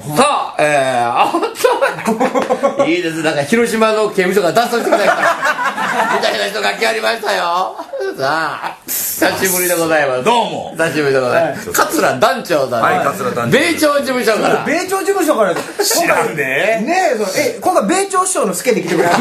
さあ、いいです。なんか広島の刑務所が脱走してきたみたいな人が来ありましたよ。さあ、久しぶりでございます。 どうも久しぶりでございます。桂団長さん。 はい、桂団長。 米朝事務所から。 米朝事務所から知らんで。 ねえ、今回米朝師匠のスケで来てくれた。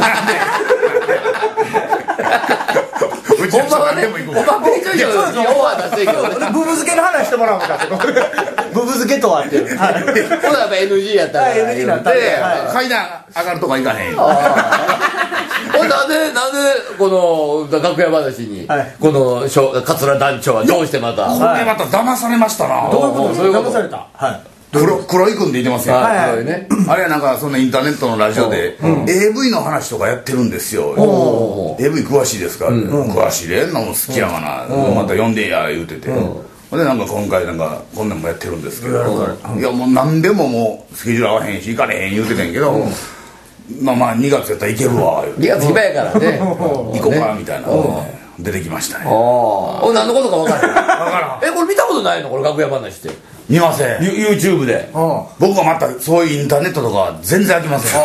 ほんまはね、ほんま米朝師匠の要は出していけどね。 ブブ漬けの話してもらおうか。ブブ漬けとはっていう。 ほらやっぱ NG やったから。 NG だったんで。 階段上がるとこ行かへん。 なんでこの楽屋話に、この桂団長はどうしてまた。 これまた騙されましたな。 どういうことですか？騙された。はい。 黒井君って言ってますよ。 あれはなんかそんなインターネットのラジオで AV の話とかやってるんですよ。 AV 詳しいですか？詳しいでんなもん好きやがな、また読んでや言うてて、でなんか今回なんかこんなんもやってるんですけど、いやもう何でももうスケジュール合わへんし行かれへん言うてたんやけど、まあ2月やったら行けるわ 2月暇やからね、 行こうかみたいな出てきましたね。 何のことか分からん。これ見たことないの？これ楽屋話って見ません。 YouTube で。 僕はまたそういうインターネットとか全然飽きません。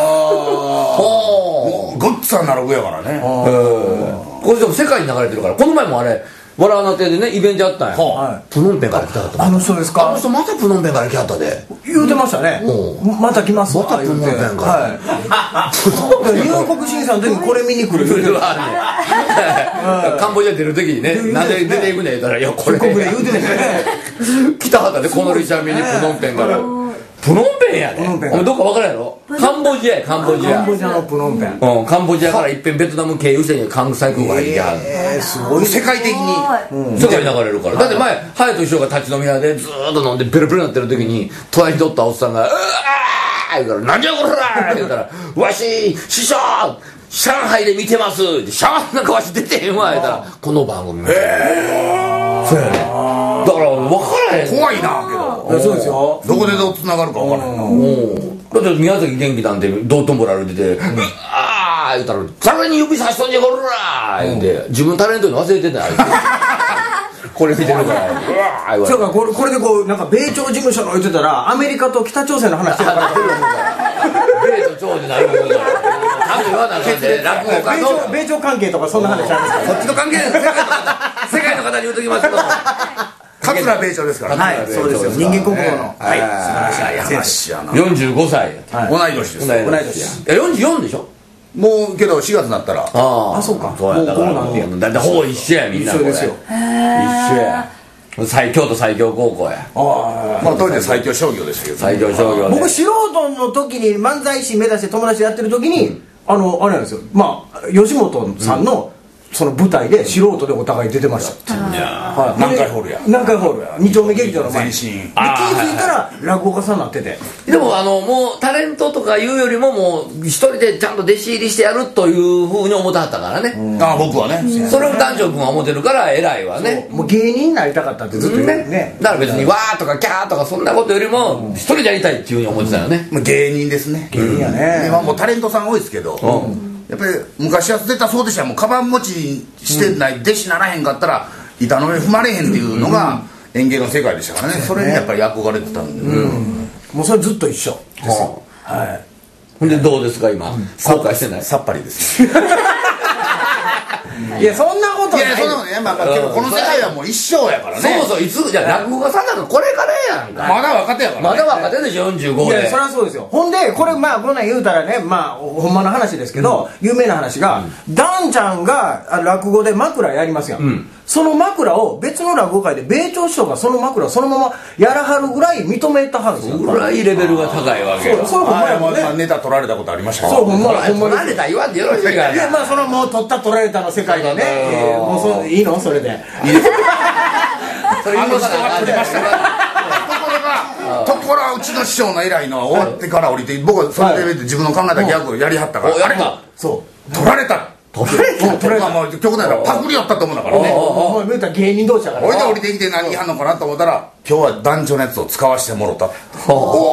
ごっつぁんなログやからね。 これでも世界に流れてるから。この前もあれわらあな亭でねイベントやったんや。プノンペンから来たかった。 あの人ですか？ あの人またプノンペンから来はったで言うてましたね。また来ますわ。 またプノンペンから入国審査の時にこれ見に来る。 カンボジア出る時にね、なんで出ていくね言ったら、いやこれ国で言うてね。 来たはったで、このリシャミにプノンペンから。プノンペンやで。お前どっか分からんやろ？カンボジアや、カンボジア。 カンボジアのプノンペン。 カンボジアからいっぺんベトナム経由して関西空港入ってはる。 すごい。 世界的に世界に流れるから。だって前隼人師匠が立ち飲み屋でずーっと飲んでベロベロになってる時に隣にとったおっさんが「うわー!」言うから「なんじゃこら!」言うから「わし師匠上海で見てます」上海なんかわし出てへんわ」言うたら「この番組」そうやね。だから分からへん。 怖いなけど。 そうですよ。 どこでどう繋がるか分からへんな。 だって宮崎元気なんて道頓堀歩いてて「うわー!」言うたら「さらに指さしとんじゃこら!」言うて自分タレントに忘れてたあいつこれ見てるから「うわー!」言われて。 そうか、これでこうなんか米朝事務所の言ってたらアメリカと北朝鮮の話してるから。 米と朝でなるもんだから多分言わなあかんで落語家の米朝関係とかそんな話あるんですか？ こっちの関係です。世界の方に言うときますけど桂米朝ですからね。 はい、そうですよ。人間国宝の。 はい、 素晴らしい話やな。 45歳。 同い年です。 同い年や。44でしょ？ もうけど4月になったら。 あ、そうか。 そうや。だからもうだってほぼ一緒やみんな。 一緒ですよ。 一緒や。京都最強高校や。 まあ当時は最強商業でしたけど。 最強商業。 僕素人の時に漫才師目指して友達でやってる時にあれなんですよ。まあ吉本さんのその舞台で素人でお互い出てました。 南海ホールや。 南海ホールや。2丁目劇場の前に。 全身。 気づいたら落語家さんになってて。 でももうタレントとかいうよりももう一人でちゃんと弟子入りしてやるというふうに思ってはったからね。 僕はね。 それを団長君は思ってるから偉いわね。 もう芸人になりたかったってずっと言うね。 だから別にわーとかキャーとかそんなことよりも一人でやりたいっていうふうに思ってたよね。 芸人ですね。 芸人やね。 今もうタレントさん多いですけど。やっぱり昔は出たそうでしたらもうカバン持ちしてない弟子ならへんかったら板の上踏まれへんっていうのが演芸の世界でしたからね。それにやっぱり憧れてたんで、 もうそれずっと一緒ですよ。はい。 ほんでどうですか今後悔してない？ さっぱりですね。 いやそんなことない。 いやそんなことね。まあけどこの世界はもう一生やからね。 そうそういつじゃ落語家さんなんかこれからやんか。 まだ若手やからね。 まだ若手でしょ45で。 いやそりゃそうですよ。ほんでこれまあこんなん言うたらねまあほんまの話ですけど有名な話がダンちゃんが落語で枕やりますやん。その枕を別の落語会で米朝師匠がその枕をそのままやらはるぐらい認めたはるんですよ。 ぐらいレベルが高いわけよ。 そうほんまやもんね。 ネタ取られたことありました。 そうほんま取られた言わんでよろしいから。 いやまあそのもう取った取られたの世界でねもういいのそれで。 いいです。 あの人が取りましたからところがうちの師匠の偉いのは終わってから降りて僕はそれで自分の考えたギャグをやりはったからあれが取られた取られたもう極端なパクリ寄ったと思うんだからね。 もう言うたら芸人同士だから。 おいで降りてきて何言いはんのかなと思ったら今日は団長のやつを使わせてもろた。 す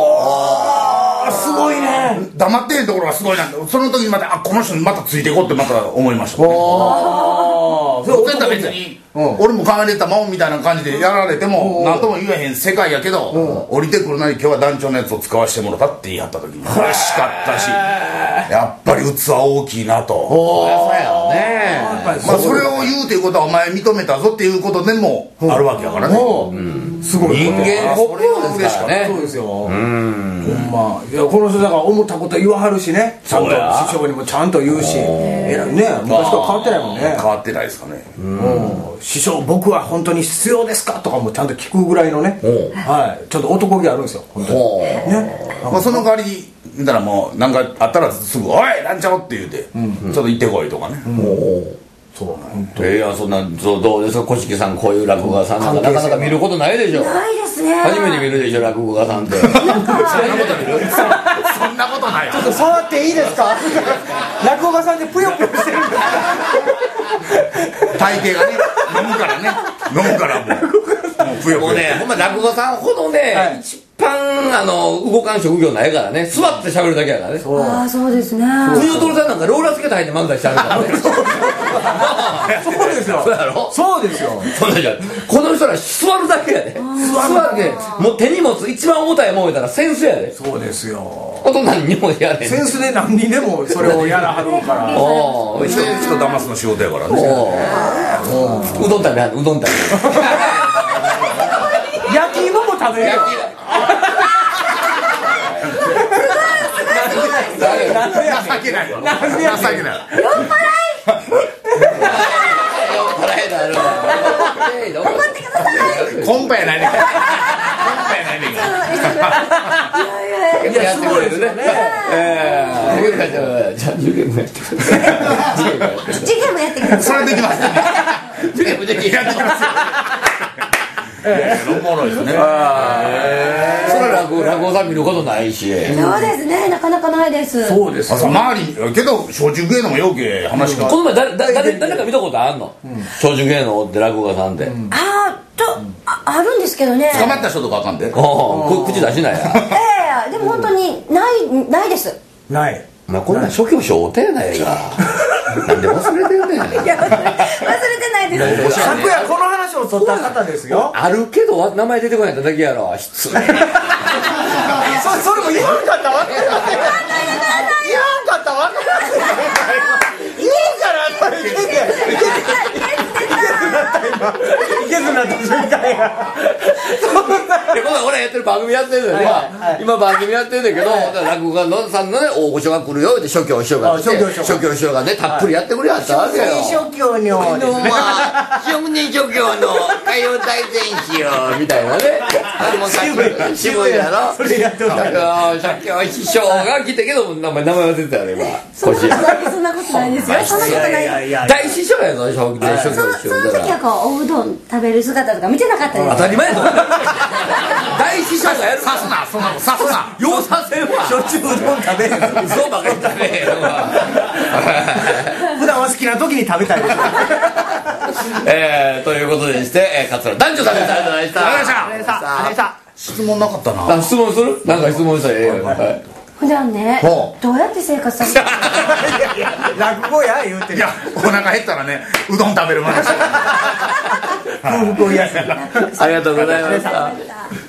ごいね。 黙ってへんところがすごいなんでその時にまたこの人にまたついていこうってまた思いましたね。 それそれと別に俺も考えてたもんみたいな感じでやられても何とも言えへん世界やけど降りてくるのに今日は団長のやつを使わせてもらったって言い張った時に嬉しかったしやっぱり器大きいなとそうやろね。 まあそれを言うということはお前認めたぞっていうことでもあるわけやからねすごい人間国宝ですからね。 そうですよほんまいやこの人だから思ったこと言わはるしねちゃんと師匠にもちゃんと言うし偉いね昔から変わってないもんね変わってないですかね師匠僕は本当に必要ですかとかもちゃんと聞くぐらいのねはいちゃんと男気あるんですよ本当にねまあその代わり見たらもう何かあったらすぐ「おいなんちゃお」って言うてちょっと行ってこいとかねそういやそんなどうですか小敷さんこういう落語家さんなんかなかなか見ることないでしょ。 ないですね。 初めて見るでしょ落語家さんって。そんなこと見る？ そんなことないちょっと触っていいですか落語家さんでぷよぷよしてるんです体型がね飲むからね飲むからもうぷよぷよもうねほんま落語家さんほどね一番動かん職業ないからね座って喋るだけやからね。 ああそうですね。 藤尾徹さんなんかローラーつけて入って漫才してあるからね。 そうですよそうやろ。 そうですよそんなじゃんこの人ら座るだけやで。座るだけ。もう手荷物一番重たいもんやたらセンスやで。 そうですよこと何にもやれん。 センスで何にでもそれをやらはるからおー人騙すの仕事やからねうどん食べはんうどん食べ。 焼き芋も食べるよ情けないよ情けないコンパやないねんからコンパやないねんからいやすごいですね。じゃあ受験もやってください。 授業もやってください。 それできますね受験もできる。 やってきますよおもろいですねそれは落語さん見ることないし。 そうですねなかなかないです。 そうですよ周りけど小中芸能もよけ話がこの前誰か見たことあんの？小中芸能って落語家さんで。 あるんですけどね。 捕まった人とかあかんで口出しないや。 でも本当にないです。 ないまあこんなん初期お手やないか。なんで忘れてんねん。 いや忘れてないです。 昨夜この話を取った方ですよあるけど名前出てこないだけやろ。失礼。 それも言わんかったわけ言わんかったわけ言うからそれいけずなった瞬間や俺やってる番組やってるのよ今番組やってるんだけど落語家のさんのね大御所が来るよって諸教師匠が来て諸教師匠がねたっぷりやってくれはったわけよ。 諸教に職人諸教の歌謡大全集よみたいなね。渋いやろ。 それやってた諸教師匠が来てけど名前忘れてたよね今。 そんなことないですよ。そんなことない。 大師匠やぞ諸教師匠。 その時はこうおうどん食べる姿とか見てなかったです。 当たり前やぞ。大師匠がやる。 刺すなそんなの刺すなようさせんわ。 しょっちゅううどん食べるそうばかり食べへんわ。 普段は好きな時に食べたいですということでして桂男女さんでした。ありがとうございました。 ありがとうございました質問なかったな質問する？なんか質問したらええよ。 普段ねどうやって生活されてる落語や言うていやお腹減ったらねうどん食べるまで夫婦を癒やすありがとうございました。